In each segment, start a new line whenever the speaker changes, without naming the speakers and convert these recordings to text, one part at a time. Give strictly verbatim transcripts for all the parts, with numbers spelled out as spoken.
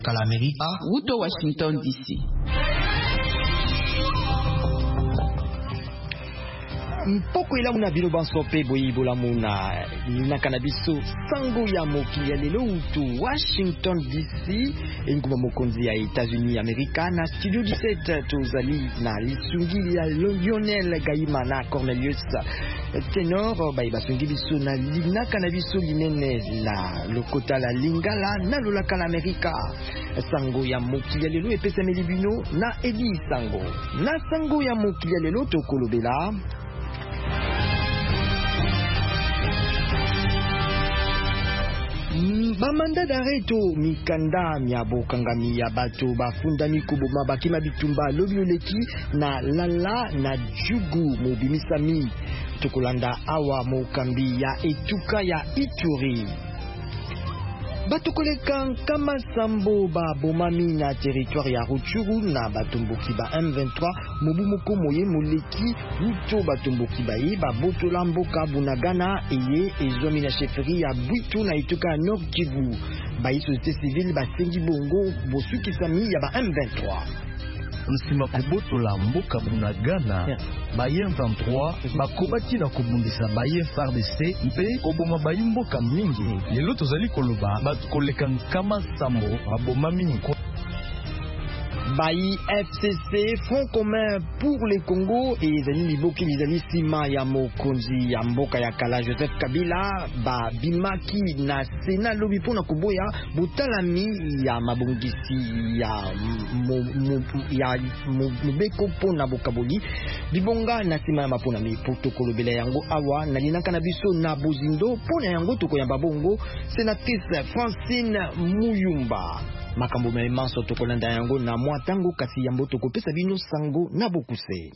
Amerika,
Uto Washington D C.
Mpoko ila muna bilo bansope boyi bola muna na kanabiso sango ya mokili ya lelo utu Washington D C enguma mokonzi ya États-Unis Amerika na studio dix-sept tozali na lisungi ya Lionel Gaima na Cornelius Tenor bayi basungi biso na lina kanabiso linene la lokota la lingala na lolaka la Amerika sango ya mokili ya lelo epesa melibino na Edi Sango na sango ya mokili ya lelo tokolobela bamanda dareto mikanda miabo kangami ya bato bafundani kuboma bakima bitumba lobioleki na lala na jugu mobimisami tokolanda awa mokambi ya etuka ya Ituri batokoleka kama sambo ba bomami na territoire ya Rutshuru na batomboki ba M vingt-trois mobu moko moye moleki uto batomboki baye babotola mboka Bunagana eye ezomi na chefferie ya Bwitu na etuka ya Nord Kivu bayi société civile basengi bongo bosukisami ya ba M vingt-trois
nsima kobotola mboka Bunagana baye M vingt-trois bakobaki na kobundisa baye F A R D C mpe koboma baye mboka mingi lelo tozali koloba batokoleka nkama sambo babomami
Bayi F C C, Front commun pour le Congo et ezali liboki lizali sima ya mokonzi ya mboka ya kala Joseph Kabila ba bimaki na Sena lobi pona koboya botalami ya mabongisi ya ya mubeko pona bokaboli bibonga na sima ya mapona mi protokolo bela yango awa na linaka na biso na bozindo pona yango tokoyamba bongo sénatrice Francine Muyumba makambo memanso tokolanda yango na mwatango kasi yambo tokopesa bino sango na bokuse.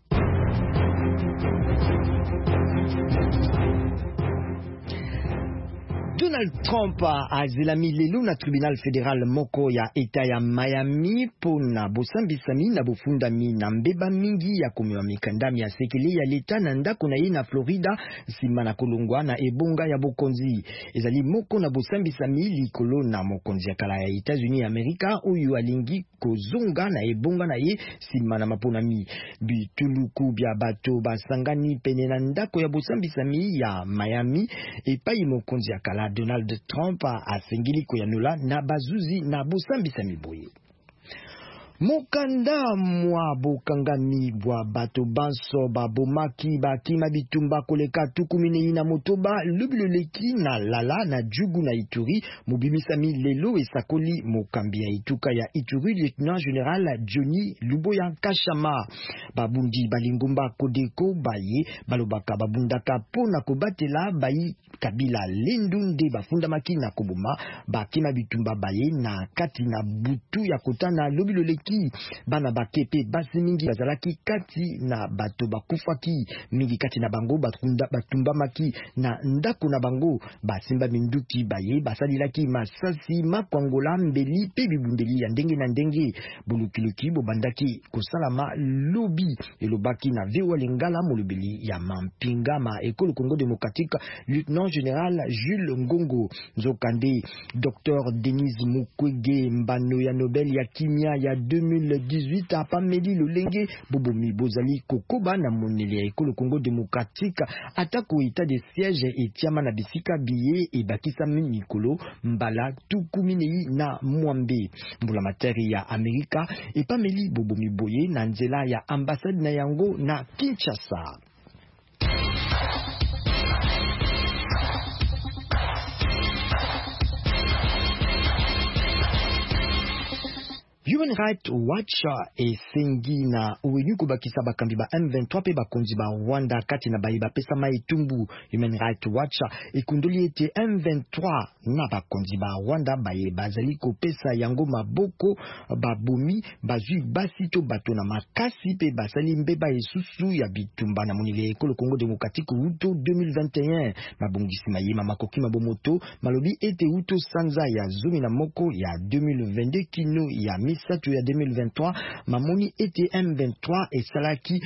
Donald Trump azilami lelo na tribunal fédéral moko ya eta ya Miami pona bosambisami na bofundami na mbeba mingi ya komewa mikandami ya sekele ya leta na ndako na ye na Florida sima na kolongwa na ebonga ya bokonzi ezali moko na bosambisami likolo na mokonzi ya kala ya États-Unis Amerika oyo alingi kozonga na ebonga na ye sima na maponami bituluku bya bato basangani pene na ndako ya bosambisami ya Miami epai mokonzi ya kala Donald Trump asengili koyanola na bazuzi na bosambisami boye. Mokanda mwa bokangami bwa bato banso babomaki bakima bitumba koleka tukumine na motoba lubiloleki na lala na jugu na Ituri mobimisami lelo esakoli mokambi ya ituka ya Ituri lieutenant général Johnny Luboya Kashama babundi balingomba kodeko baye balobaka babundaka pona kobatela bayi Kabila lendunde bafundamaki na koboma bakima bitumba baye na kati na butu ya kotana lubiloleki bana bakepe basi mingi bazalaki kati na bato bakufaki mingi kati na bango batunda batumba maki na ndako na bango basimba minduki baye basalilaki masasi makwangola mbeli pe bibundeli ya ndenge na ndenge bulukiluki bobandaki kosalama lobi elobaki na vewa lingala molobeli ya mampinga ma ekolo Congo démocratique lieutenant général Jules Ngongo Nzokande docteur Denis Mukwege mbano ya Nobel ya kimia ya deux mille dix-huit apameli lolenge bobomi bozali kokoba na moneli ya ekolo Congo démocratique atako état de siège etiama na bisika biye ebakisa mikolo mbala tukuminei na mwambe mbula materi ya Amerika epameli bobomi boye na nzela ya ambassade na yango na Kinshasa. Human Rights Watch esengi na uwenyu kubakisa bakambi ba M vingt-trois pe bakonzi ba Rwanda kati na bayi bapesa maitumbu. Human Rights Watch ekundoli ete M vingt-trois na bakonzi ba Rwanda baye bazali kopesa yango maboko babomi bazwi basi to bato na makasi pe basali mbeba esusu ya bitumba na monile ekolo Congo démocratique uto deux mille vingt et un mabongisi mayema makoki mabomoto malobi ete uto sanza ya zumi na moko ya deux mille vingt-deux kino ya misato ya deux mille vingt-trois mamoni ete M vingt-trois esalaki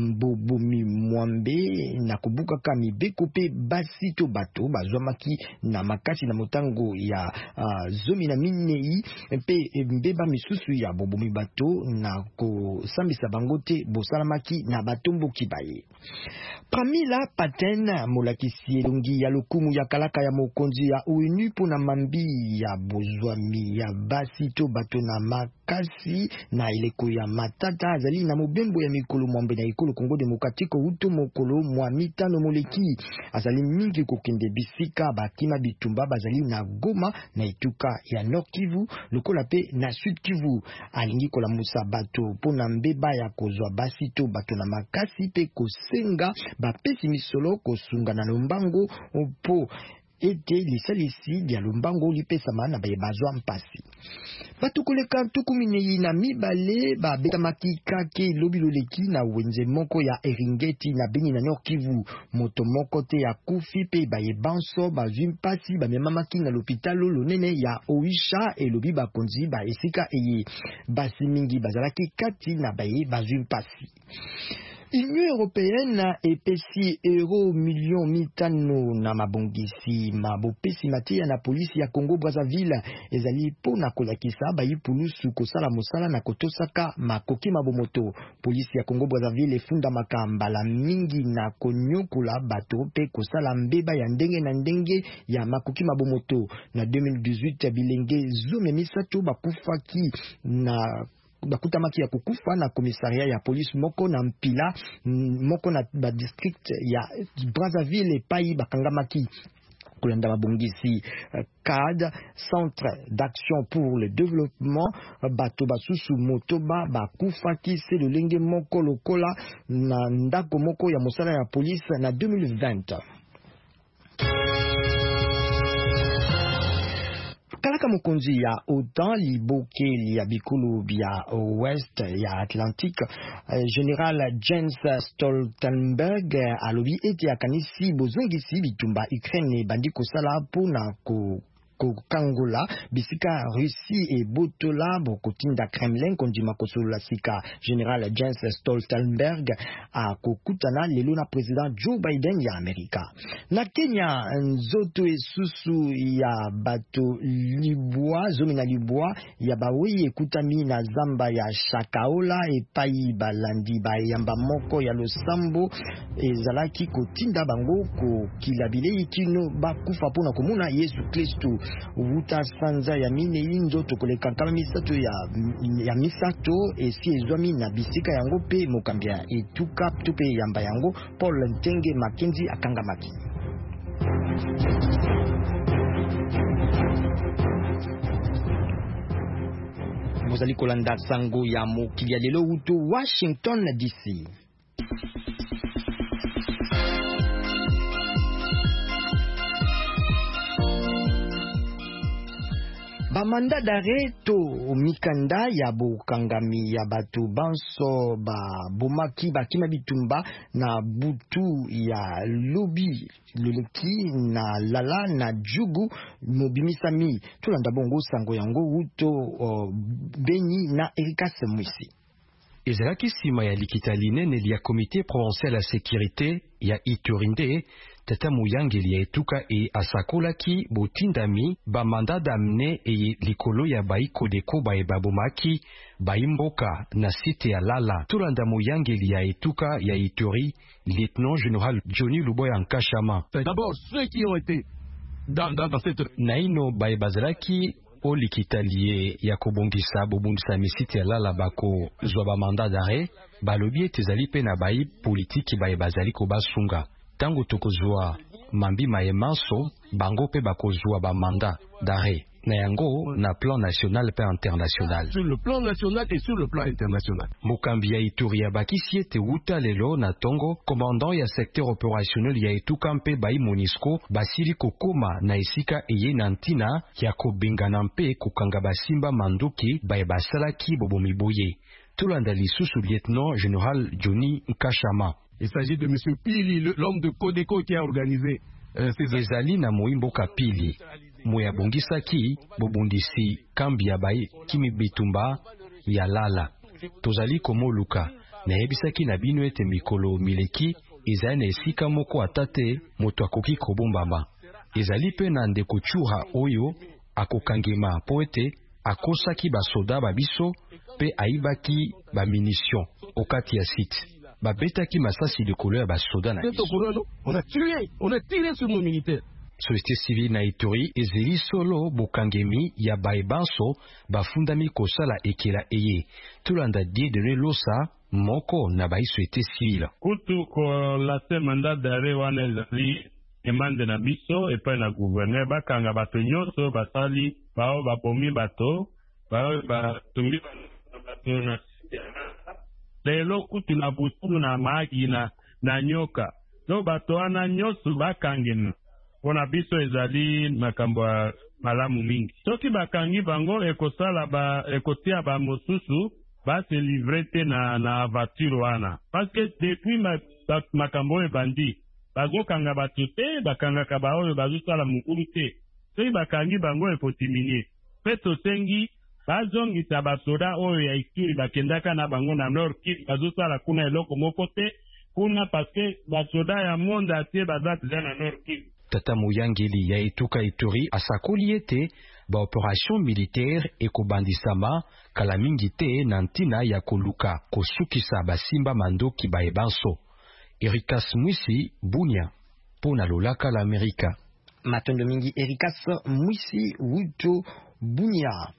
bobomi mwambe na kobukaka mibeko pe basi to bato bazwamaki na makasi na motango ya uh, zomi na minei pe mbeba misusu ya bobomi bato na kosambisa bango te bosalamaki na batomboki baye. Pramila Paten molakisi elongi ya lokumu ya kalaka ya mokonzi ya O N U pona mambi ya bozwami ya basi to bato na makasi na eleko ya matata azali na mobembo ya mikolo mwambe na ekolo Kongo Demokratiko uto mokolo mwa mitano moleki azali mingi kokende bisika bakima bitumba bazali na Goma na Ituka ya Nord Kivu lokola pe na Sud Kivu alingi kola musa bato pona mbeba ya kozwa basi to bato na makasi pe kosenga bapesi misolo kosunga na lombango po ete lisalisi dia lombango lipesama na baye bazwa mpasi. Batu koleka tuku minei na mibale ba betamaki kake lobiloleki na wenze moko ya Eringeti na Beni na Nord Kivu moto moko te ya kufi pe baye banso bazwi mpasi bamemamaki na lopitalo lonene ya Oisha elobi bakonzi ba esika eye basi mingi bazalaki kati na baye bazwi mpasi. Union Européenne epesi euro million mitano na mabongisi mabopesi matia na polisi ya Congo Brazzaville ezali pona kolakisa bayi pulusu kosala mosala na kotosaka makoki mabomoto. Polisi ya Congo Brazzaville efunda makambala mingi na konyokola bato pe kosala mbeba ya ndenge na ndenge ya makoki mabomoto. Na deux mille dix-huit bilenge zume misato bakufaki na bakutamaki ya kukufa na komisaria ya polisi moko na mpila moko na ba district ya Brazzaville epai bakangamaki kolanda mabongisi C A D Centre d'Action pour le Développement bato basusu motoba bakufaki se lolenge moko lokola na ndako moko ya mosala ya polisi na deux mille vingt. Kalaka mokonzi ya OTAN libokeli ya bikulu bya Ouest ya Atlantique General Jens Stoltenberg alobi ete akanisi bozongisi bitumba Ukraine bandi kosala pona ko Kangola bisika Russie e botola bokotinda Kremlin kondima kosolola sika. General Jens Stoltenberg a kokutana lelo na president Joe Biden ya Amerika. Na Kenya nzoto esusu ya bato libwa zomi na libwa ya bawi ekutami na zamba ya Shakaola epai balandi bayamba moko ya losambo ezalaki kotinda bango ko kilabile kino bakufa pona komuna Yesu Kristo. Wuta sanza ya minei nzoto koleka kama misato ya, ya misato esi ezwami na bisika yango pe mokambia etuka tupe yamba yango Paul Ntenge Makenzi akangamaki. Mozali kolanda sango ya mokili ya lelo uto Washington D C. Ba manda d'arrêt to mikanda ya bokangami ya bato banso ba bomaki bakima bitumba na butu ya lobi loleki na lala na jugu mobimisami tulanda bongo sango yango uto uh, Beni na Erika Semwisi.
Ezalaki sima ya likita linene ya Comité provincial ya sécurité ya Iturinde Tata Muyangeli ya etuka e asakolaki botindami ba mandat d'amener e likolo ya baiko deko ba e babomaki baimboka na site ya Lala. Tulanda Muyangeli ya etuka ya Ituri, lieutenant général Johnny Luboya Nkashama.
D'abord ceux qui ont été dans, dans, dans cette
naino ba e bazalaki o likitalie ya kobongisa bobundisa misite ya Lala bako zwa ba mandat d'arrêt balobi etezali pe na bai politiki ba e bazali ko basunga. Tango tokozwa mambi mayemanso bango pe bakozwa ba mandat d'arrêt na yango na plan national pe international.
Sur le plan national et sur le plan international.
Mokambi ya Ituri ya bakisi ete wuta lelo na tongo commandant ya secteur opérationnel ya etuka mpe bai Monisco basili kokoma na esika eye na ntina ya kobengana mpe kokanga basimba manduki baye basalaki bobomi boye. Tulanda lisusu lieutenant général Johnny Nkashama.
Il s'agit de monsieur Pili, l'homme de Codeco qui a organisé euh, ces
ezali na moimboka Pili moya bongisaki bobundisi kambi ya bai kimi bitumba ya lala. Tozali komoluka na yebisaki na bino ete mikolo mileki ezali na esika moko atate moto akoki kobombama. Ezali pe na ndeko Tshura oyo akokangema po ete akosaki basoda babiso pe aibaki ba munition okati ya site. Babetaki masasi likolo ya basoda na biso.
On a tué, on a tiré sur nos militaires.
Société civile na Ituri ezeli solo bokangemi ya baebanso bafundami kosala ekela eye. Tulanda die de losa moko na bai société civile.
Kutu ko la se mandat d'arrêt wana ezali emande na biso epai na gouverneur bakanga bato nyonso basali bao bapomi bato bao batumbi bato na lelo kutu na butu na magi na na nyoka so bato wana nyonso bakangena pona biso ezali makambo ya malamu mingi. Soki bakangi bango ekosala ba ekotia ba mosusu base livre te na na voiture wana. Parce que depuis ma, ma, makambo ebandi bazokanga bato te bakangaka baoyo bazosala mokulu te. Soki bakangi bango ekotimine pe tosengi bazongisa basoda oyo ya Ituri bakendaka na bango na Nord Kivu bazosala kuna eloko moko te kuna parce que basoda ya monde atie bazati na Nord Kivu.
Tata Muyangeli ya etuka Ituri asakoli ete ba operation militaire ekobandisama kala mingi te na ntina ya koluka kosukisa basimba mandoki baebanso. Erikas Mwisi Bunia pona lolaka la Amerika.
Matondo mingi Erikas Mwisi Wuto Bunia.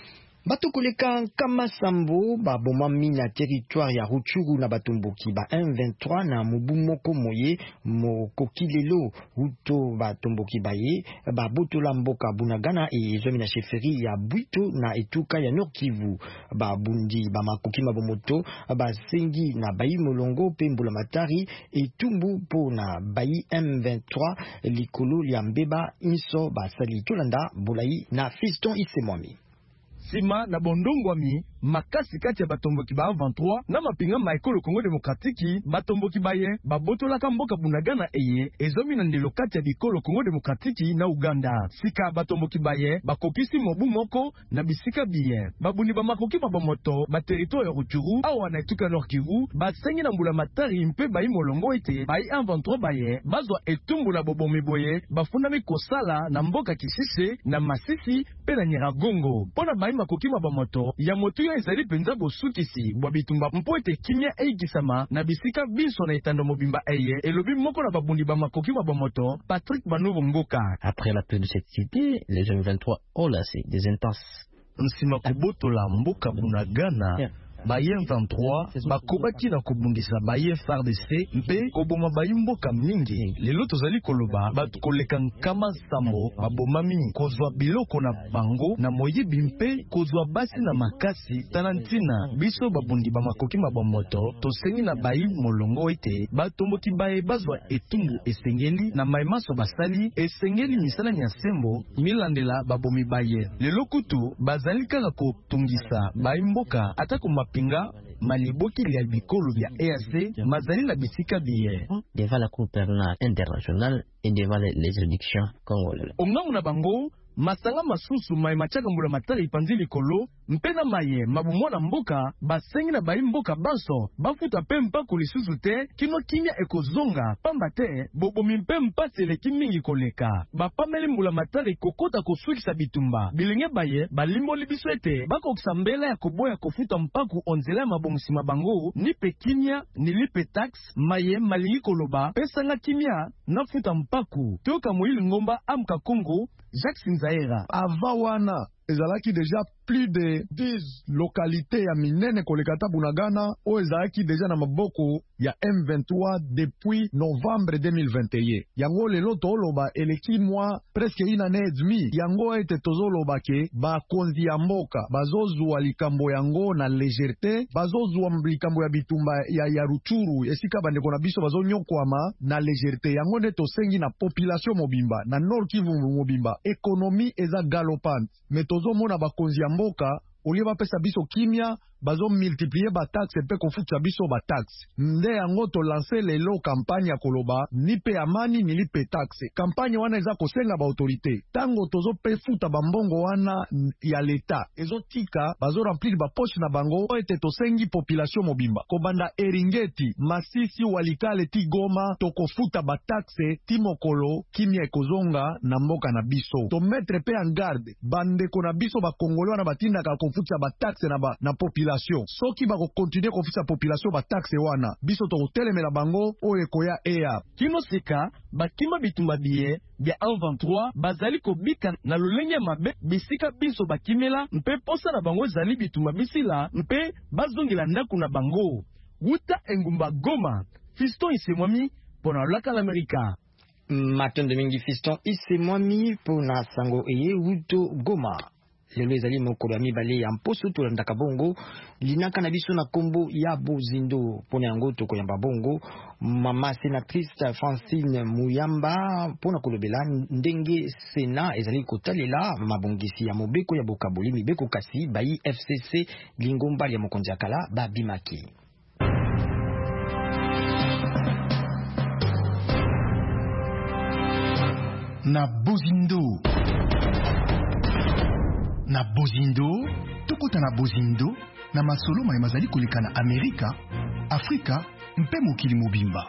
Bato koleka kama sambo ba bomami na territoire ya Rutshuru na batomboki ba M vingt-trois na mubu moko moye mokoki lelo huto batomboki baye ba botola mboka Bunagana e zomi na sheferi ya Bwito na etuka ya Nord Kivu ba bundi ba makoki mabomoto ba sengi na bayi molongo pe mbula matari etumbu po na bayi M vingt-trois likolo ya mbeba inso ba sali tolanda bolai na Fiston Isemwami.
Sima na bondongwami makasi kati ya batomboki ba vingt-trois na mapinga maekolo Kongo Demokratiki batomboki baye babotolaka mboka Bunagana eye ezomi na ndelo kati ya bikolo Kongo Demokratiki na Uganda. Sika batomboki baye bakokisi mobu moko na bisika biye babuni ba makoki babomoto ba territoire ya Rutshuru awa na etuka Nord Kivu basengi na mbula matari mpe bayi molongo ete bayi M vingt-trois baye bazwa etumbu na bobomi boye bafundami kosala na mboka Kisise na Masisi pe na Nyiragongo pona bayi makoki babomoto ya motu ezali penza bosukisi bwa bitumba mpo ete kimia eigisama na bisika biso na etando mobimba eye elobi moko na babundi ba makoki babomoto Patrick Banovo Mboka.
Après la paix de cette cité, les M vingt-trois ont lancé des intenses
nsima kobotola mboka Bunagana yeah. Ba M vingt-trois bakobaki na kobundisa ba F A R D C mpe koboma bayi mboka mingi. Lelo tozali koloba batu koleka nkama sambo babomami kozwa biloko na bango na moyibi mpe kozwa basi na makasi talantina biso babundi ba makoki mabomoto tosengi na bayi molongo ete batomboki baye bazwa etumbu esengeli na maimaso basali esengeli misala ya sembo milandela babomi baye. Lelo kutu bazali kaka kotungisa bayi mboka atako pinga maliboki ya bikolo ya E A C mazali na bisika biye
devant la Cour pénale internationale et devant les juridictions congolaises.
Ongamu na bango masanga masusu mai machaka mbula matari ipanzi likolo mpena maye mabumona mboka basengi na bayi mboka banso bafuta pe mpako lisusu te kino kimia ekozonga pamba te bobomi mpe mpasi eleki mingi koleka bapameli mbula matari kokota kosukisa bitumba bilenge baye balimboli biso ete bakokisa mbela ya koboya kofuta mpako onzela ya mabongisi bango ni pe kimia ni lipe tax maye malingi koloba pesanga kimia nafuta mpako toka moili ngomba amka Kongo Jacques Sinzaera.
Avant wana ezalaki déjà plus de dix localités ya minene kolekata Bunagana o ezalaki déjà na maboko ya M vingt-trois depuis novembre deux mille vingt et un. Yango lelo toloba eleki mwa presque une année et demie. Yango ete tozoloba ke bakonzi ya mboka bazozwa likambo yango na légèreté, bazozwa likambo ya bitumba ya ya Rutshuru esika bandeko na biso bazonyokwama na légèreté. Yango ne tosengi na population mobimba na Nord Kivu mobimba économie eza galopante. Mais tozomona bakonzi ya mboka olie bapesa biso kimia bazo multiplier ba taxe pe kofuta biso ba taxe. Nde yango to lancer lelo campagne ya koloba ni pe amani ni pe taxe. Campagne wana eza kosenga ba autorité. Tango tozo pe futa bambongo wana ya l'État. Ezo tika bazo remplir ba poche na bango o ete tosengi population mobimba. Kobanda Eringeti, Masisi, Walikale ti Goma to kofuta ba taxe ti mokolo kimia ekozonga na mboka na biso. To mettre pe en garde bandeko na biso ba Congolais wana batinda ka kofuta ba taxe na ba na population. Soki ba ko continuer kofuta population ba taxe wana biso to kotelemela bango o ekoya ea.
Kino sika bakima bitumba biye bia un vingt-trois bazali kobika na lolenge mabe bisika biso bakimela mpe posa na bango zali bitumba bisila mpe bazongela ndaku na bango. Wuta engumba Goma, Fiston Isemwami pona laka l'Amerika.
Matin de mingi Fiston Isemwami pona sango eye wuto Goma. Lelo ezali mokolo ya mibale ya mposo tolandaka bongo linaka na biso na kombo ya bozindo pona yango tokoyamba bongo mama sénatrice Francine Muyamba pona kolobela ndenge Sena ezali kotalela mabongisi ya mobeko ya bokaboli mibeko kasi bayi F C C lingomba ya mokonzi akala babimaki.
Na bozindo na bozindo tokota na bozindo na masolo mai mazali koleka na Amerika, Afrika mpe mokili mobimba.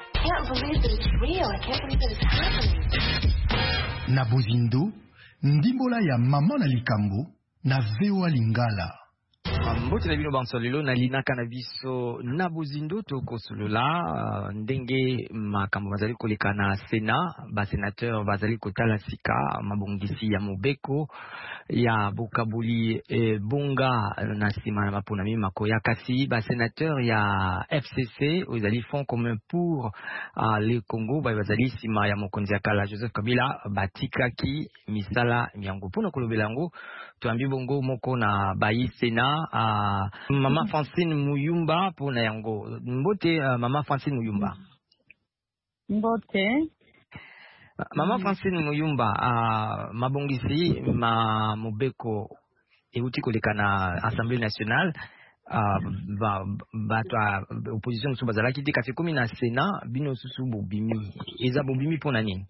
Na bozindo ndimbola ya mama na likambo na V O A Lingala.
Mbote na bino bansolelo na linaka na biso na bozindo toko solola ndenge makambo bazali koleka na Sena ba sénateur bazali kotala sika mabongisi ya mobeko ya bokabuli e bonga na sima na mapona mi makoya kasi ba sénateur ya F C C ozali Fonds commun pour uh, le Congo ba bazali sima ya mokonzi akala Joseph Kabila batikaki misala miango pona kolobela yango tuambi bongo moko na bayi Sena uh, mama Francine Muyumba pona yango mbote uh, mama Francine Muyumba
mbote
Mama Francine Muyumba uh, mabongisi ma mobeko euti koleka na Assemblée nationale uh, ba ba opposition so bazala kiti kasi komi na Sénat bino susu bobimi eza bobimi pona nini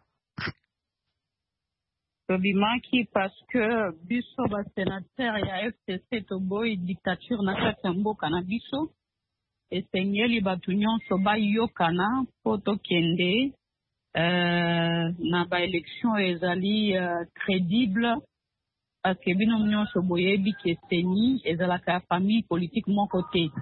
bobimaki parce que biso ba sénateur ya F C C to boy dictature na kati ya mboka na biso esengeli batu nyonso bayokana po tokende Euh, na ba élection ezali uh, crédible parce que bino nyonso boyebi ke Seni ezalaka famille politique mon côté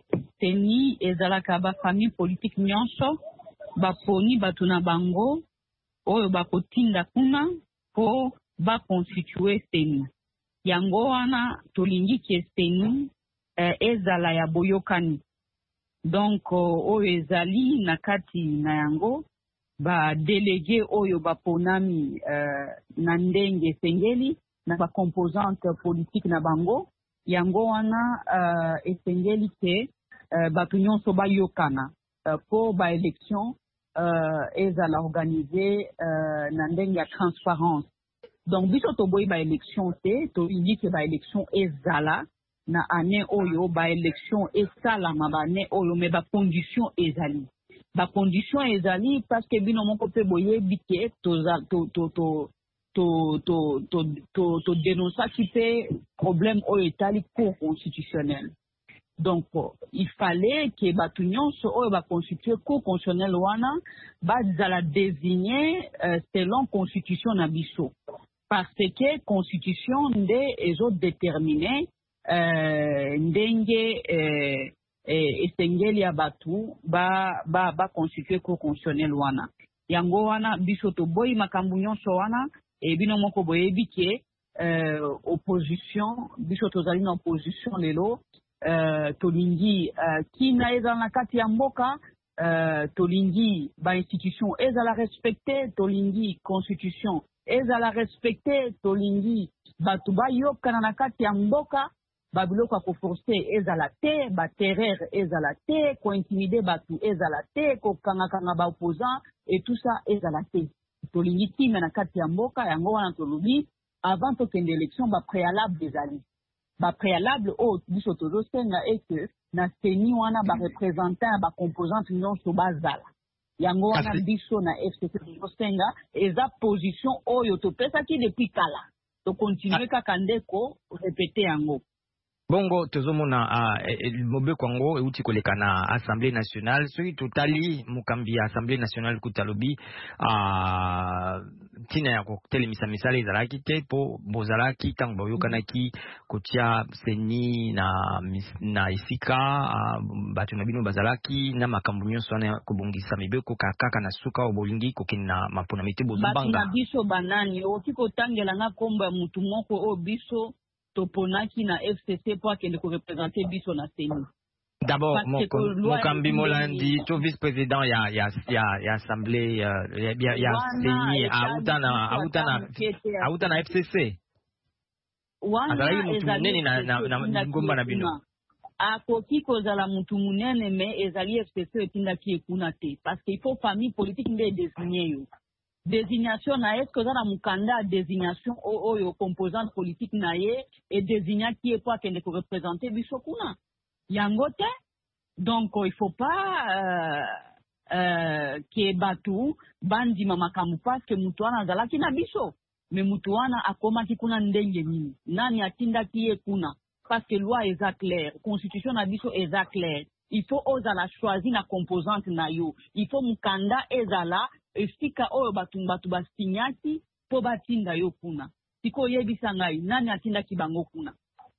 Seni ezalaka ba famille politique nyonso baponi batu na bango oyo bakotinda kuna po ba constituer Seni yango wana tolingi ke Seni uh, ezala ya boyokani donc uh, oyo ezali na kati na yango ba délégué oyo ba ponami euh, na ndenge sengeli na ba composante politique na bango yango wana euh, esengeli ke euh, ba nyonso ba yokana euh, pour ba élection euh, ezala organisé euh, na ndenge ya transparence donc biso to boy ba élection te to indique ba élection ezala na année oyo ba élection esala ma ba année oyo me ba condition ezali ba condition ezali parce que bino moko pe boye bike to to to to to to to to to dénoncer qui fait problème au état cour constitutionnel donc il fallait que batu nyonso oyo ba constituer cour constitutionnel wana ba zala désigner euh, selon constitution na biso parce que constitution nde ezo déterminer euh, ndenge euh, esengeli ya batu ba ba ba constituer cour constitutionnel wana yango wana biso to boyi makambu nyonso wana e bino moko boyebi ke euh, opposition biso to zali na opposition lelo euh, tolingi euh, kina eza na kati ya mboka euh, tolingi ba institution ezala respecter tolingi constitution ezala respecter tolingi batu ba yokana na kati ya mboka babiloko a koforce ezala te ba terreur ezala te ko intimider batu ezala te ko kanga kanga ba opposant et tout ça ezala te tolingi timena na kati ya mboka yango wana tolobi avant to kende élection ba préalable ezali ba préalable o biso tozo senga et que na seni wana ba représentant ba composante nyonso bazala yango wana biso na F C C tozo senga eza position oyo topesa ki depuis kala to continuer kaka ndeko répéter yango.
Bongo tozomona uh, mobeko yango euti koleka na Assemblée nationale soki totali mokambi ya Assemblée nationale kutalobi uh, tina ya kotelemisa misala ezalaki te po bozalaki ntango boyokanaki kotia seni na, na esika uh, bato na bino bazalaki na makambo nyonso wana kobongisa mibeko kaka na suka o bolingi kokende na maponami te bozobanga
bato na biso banani oki kotangela nga kombo ya mutu moko o biso toponaki na F C C po akende ko représenter biso na seni.
D'abord mokambi molandi to vice-président ya ya ya ya assemblée ya ya ya seni autana autana autana F C C.
Wana ezali
na na na ngomba na bino.
Akoki kozala mutu munene mais ezali F C C etindaki ekuna te parce qu'il faut famille politique nde désigner yo. Désignation na est-ce que ça na mukanda désignation oyo composante politique na ye et désigna qui est pas qu'elle représenter bisokuna yango te donc il faut pas euh, euh, que batu bandi mama kamu parce que mutu wana zalaki na biso mais mutu wana akoma kikuna ndenge nini nani atinda ki kuna parce que loi est claire constitution na biso est claire il faut ozala choisir na composante na yo il faut mukanda ezala esika oyo batu batu basinyaki po batinda yo kuna siko yebisa ngai nani atinda kibango kuna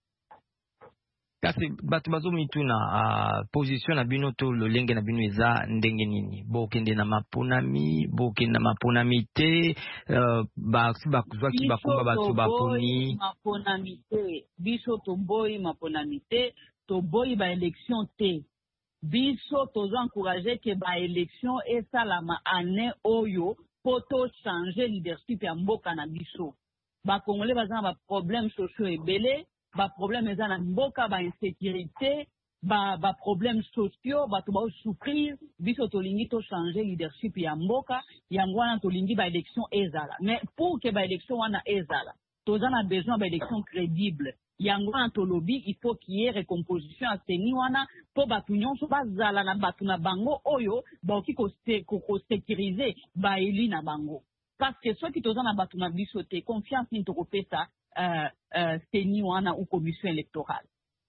kasi batu bazomituna uh, position na bino to lolenge na bino eza ndenge nini bokende na maponami bokende na maponami te uh, basi bakuzwaki bakumba batu baponi
maponami te biso toboyi maponami te toboyi ba élection te biso tozo encourager que ba élection esalama année oyo poto changer leadership ya mboka na biso ba congolais bazana ba problème sociaux ebele ba problème ezana mboka ba insécurité ba ba problème sociaux ba to ba souffrir biso tolingi to changer leadership ya mboka yango wana tolingi ba élection ezala mais pour que ba élection wana ezala tozana besoin ba élection crédible yango antolobi il faut qu'il y ait recomposition à seni wana po batu nyonso bazala na batu na bango oyo baoki ko sécuriser ba eli na bango parce que ceux qui tozana batu na biso te confiance ni to kopesa euh euh seni wana ou commission électorale.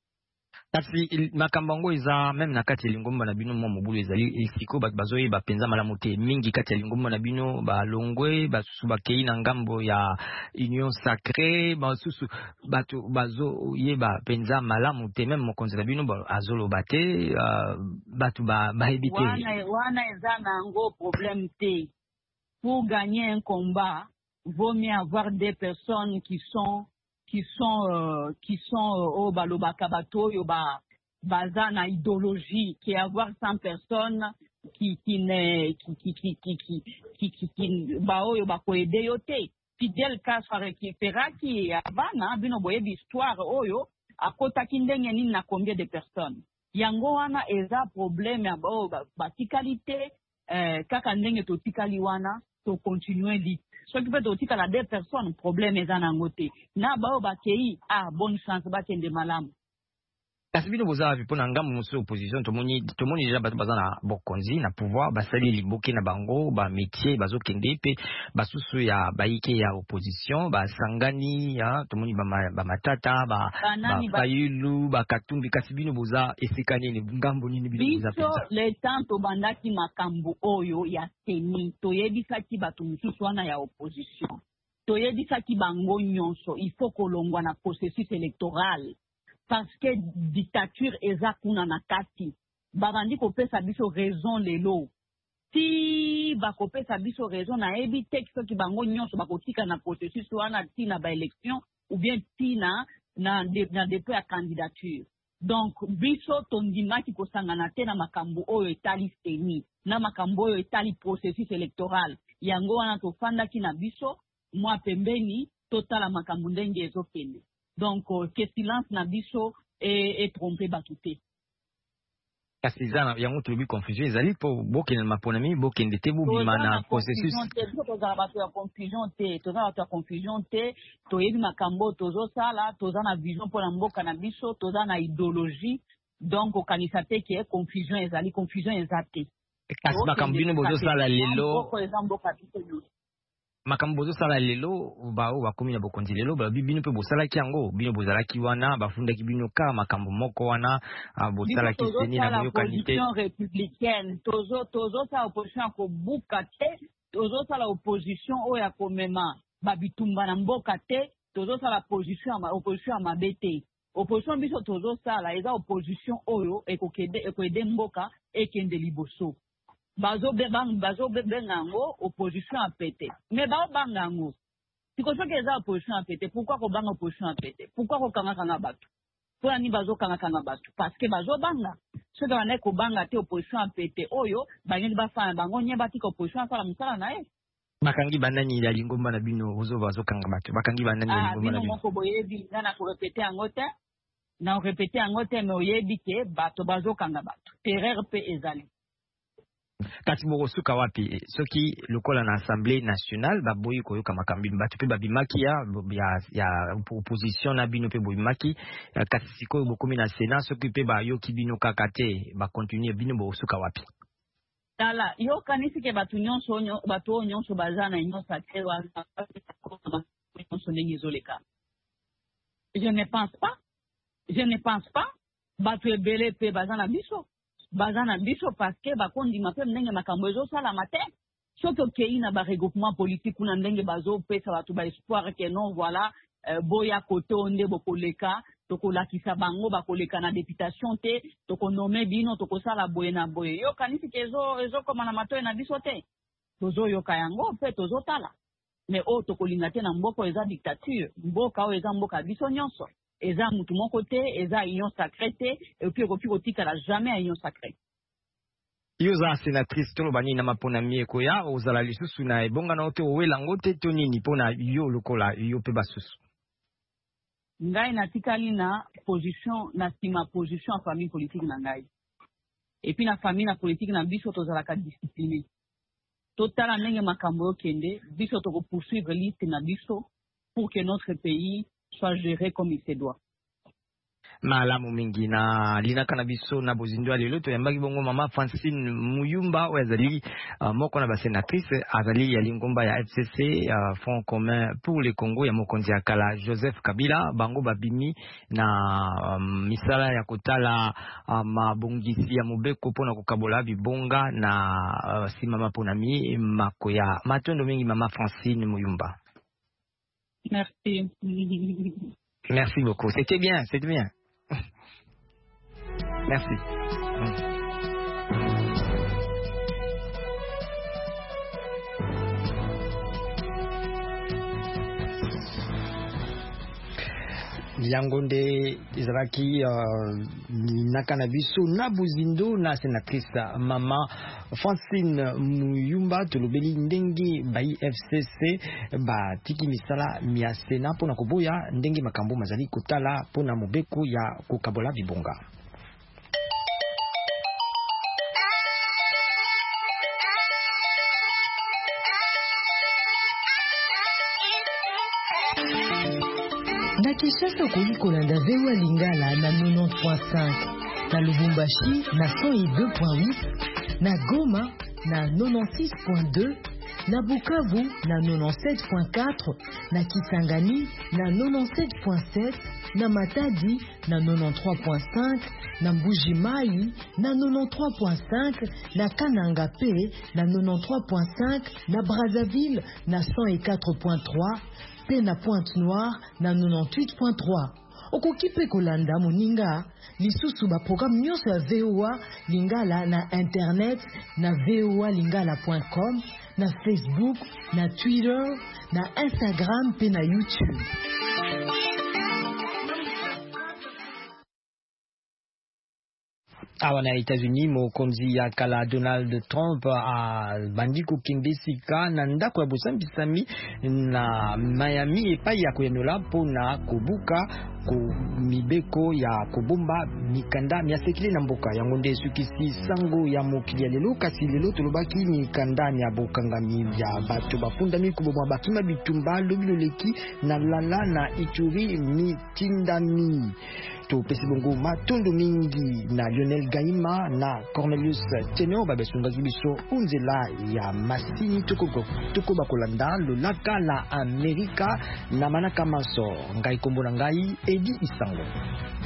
Kasi makambango eza même na kati ya lingomba na bino mo mobulu ezali isiko bat bazoye ba penza malamu te mingi kati ya lingomba na bino ba longwe ba susu ba kei na ngambo ya union sacrée ba susu bato bazo ye ba penza malamu te même mokonzi na bino ba azolo bate uh, bato ba ba ebite
wana wana eza na ngo problème te pour gagner un combat vaut mieux avoir des personnes qui sont qui sont euh, qui sont au euh, balobaka bato yo ba baza na idéologie qui avoir cent personnes qui qui ne qui qui qui qui qui qui qui qui ba oyo ba ko aider yo te Fidel Castro récupéra qui abana bino boye histoire oyo akota kindenge nini na combien de personnes yango wana eza problème ya ba batikalité euh kaka ndenge to tikali wana to continuer li ce qui peut aussi la deux personnes problème est en angoté na bao bakei ah bonne chance bakende malamu
kasi bino boza vi pona ngambo muso opposition to moni to moni déjà bato bazana bokonzi na pouvoir basali liboki na bango ba métier bazokende pe basusu ya baike ya opposition ba sangani ya to moni ba ba matata ba ba fayulu ba katumbi kasi bino boza esika nini ngambo nini bino boza
pensa le temps to bandaki makambo oyo ya seni to yebisaki bato mususu wana ya opposition to yebisaki bango nyonso il faut kolongwa na processus électoral parce que dictature eza kuna na kati babandi kopesa biso raison lelo si bakopesa biso raison na ebi texte ki bango nyonso bakotika na processus wana tina ba élection ou bien tina na de, na dépôt ya candidature donc biso tondimaki kosangana te na makambo oyo etali seni na makambo oyo etali processus électoral yango wana tofandaki na biso mwa pembeni totala makambo ndenge ezokende. Donc, euh, que silence na biso est, est trompé batouté.
kasi za yango tulubi confusion ezali po bokende maponami bokende te bobima na processus
tozala bato ya confusion te tozala bato ya confusion te toyebi makambo tozosala toza na vision mpona mboka na biso toza na idéologie donc okanisa te ke confusion ezali confusion eza te
kasi makambo bino bozosala lelo makambo bozosala lelo bao bakomi na bokonzi lelo balobi bino mpe bosalaki yango bino bozalaki wana bafundaki bino ka makambo moko wana bosalaki seni na boyokani te
républicaine tozosala opposition ya kobuka te tozosala opposition oyo ya komema babitumba na mboka te tozosala opposition ya mabe te opposition biso tozosala eza opposition oyo ekoede mboka ekende liboso bazobenga yango opposition ya pete mais baobanga yango siko soki eza opposition ya pete pourquoi kobanga opposition ya pete pourquoi kokangakanga bato mpona nini bazokangakanga bato parce que bazobanga soki bandaki kobanga te opposition ya pete oyo banyeli bafana bango nye batika opposition asala mosala na ye
bakangi banani ya lingomba na bino ozo bazokanga bato bakangi banani ya lingomba na
bino moko boyebi nga na korepete yango te na korepete yango te me oyebi ke bato bazokanga bato terreur mpe ezali
kasi bokosuka wapi soki lokola na assemblée nationale baboyi koyoka makambo bato mpe babimaki ya, ya, ya opposition na bino mpe bobimaki kasi sikoyo bokomi na sénat soki mpe bayoki bino kaka te bakontinue bino bokosuka wapi
tala yokanisi ke bato nyonso bato oyo nyonso baza na union sacrée nyonso ndenge ezoleka je ne pense pas je ne pense pas bato ebele mpe baza na biso baza na biso parce que bakondima mpe ndenge makambo ezosalama te soki okei na baregroupement politique kuna ndenge bazopesa bato baespoir ke non voilà euh, boya kote o nde bokoleka tokolakisa bango bakoleka na députation te tokonome bino tokosala boye na boye yokanisi ke ezokoma na matoyi na biso te tozoyoka yango mpe tozotala mais oyo tokolinga te na mboka eza dictature mboka oyo eza mboka biso nyonso eza mutu moko te eza union sacrée te epuis ekoki kotikala jamais ya union sacrée
yo za sénatrice toloba nini na maponami ekoya ozala lisusu na ebongana ote owelango te to nini mpona yo lokola yo mpe basusu
ngai natikali na position na nsima position ya famille politique na ngai epuis na famille na politique na biso tozalaka discipliné totala ndenge makambo yokende biso tokopoursuivre liste na biso pour que notre pays soit géré comme il se doit.
Malamu mingi na linaka na biso na bozindo lelo to yambaki bongo mama Francine Muyumba oyo azali uh, moko na ba sénatrice azali ya lingomba ya F C C uh, Front commun pour le Congo ya mokonzi ya kala Joseph Kabila bango babimi na um, misala ya kotala uh, mabongisi ya mobeko pona kokabola bibonga na uh, simama ponami makoya matondo mingi mama Francine Muyumba.
Merci.
Merci beaucoup. C'était bien, c'était bien. Merci.
yango nde ezalaki uh, ninaka na biso na bozindo na sénatrice mama Francine Muyumba tolobeli ndenge bayi F C C batiki misala mia sena mpona koboya ndenge makambo mazali kotala mpona mobeko ya kokabola bibonga.
Na Kinshasa okoli kolanda V O A Lingala na quatre-vingt-dix point cinq, na Lubumbashi na cent deux point huit, na Goma na quatre-vingt-six point deux, na Bukavu na quatre-vingt-dix-sept point quatre, na Kisangani na quatre-vingt-dix-sept point sept, na Matadi na quatre-vingt-treize point cinq, na Mbuji-Mayi na quatre-vingt-treize point cinq, na Kananga P na quatre-vingt-treize point cinq, na Brazzaville na cent quatre point trois, pe na Pointe-Noire na quatre-vingt-dix-huit point trois. Okoki pe kolanda moninga lisusu ba programme nyonso ya V O A Lingala na internet na v o a lingala point com, na Facebook, na Twitter, na Instagram pe na YouTube.
awa na États-Unis mokonzi ya kala Donald Trump a bandi kokimbisika na ndako ya bosambisami na Miami epai ya koyanola mpona kobuka ko mibeko ya kobomba mikanda miasekile na mboka yango nde sukisi sango ya mokili ya lelo kasi lelo tolobaki mikanda ya bokangami ya bato bafundami kubomwa bakima bitumba lobiloleki na lala na Ituri mitindami to pesi bongo matondo mingi na Lionel Gaima na Cornelius Tenor babesunga biso unzela ya masini toko toko bakolanda lolaka la Amerika na manaka maso ngai kombo na ngai Edi Isango.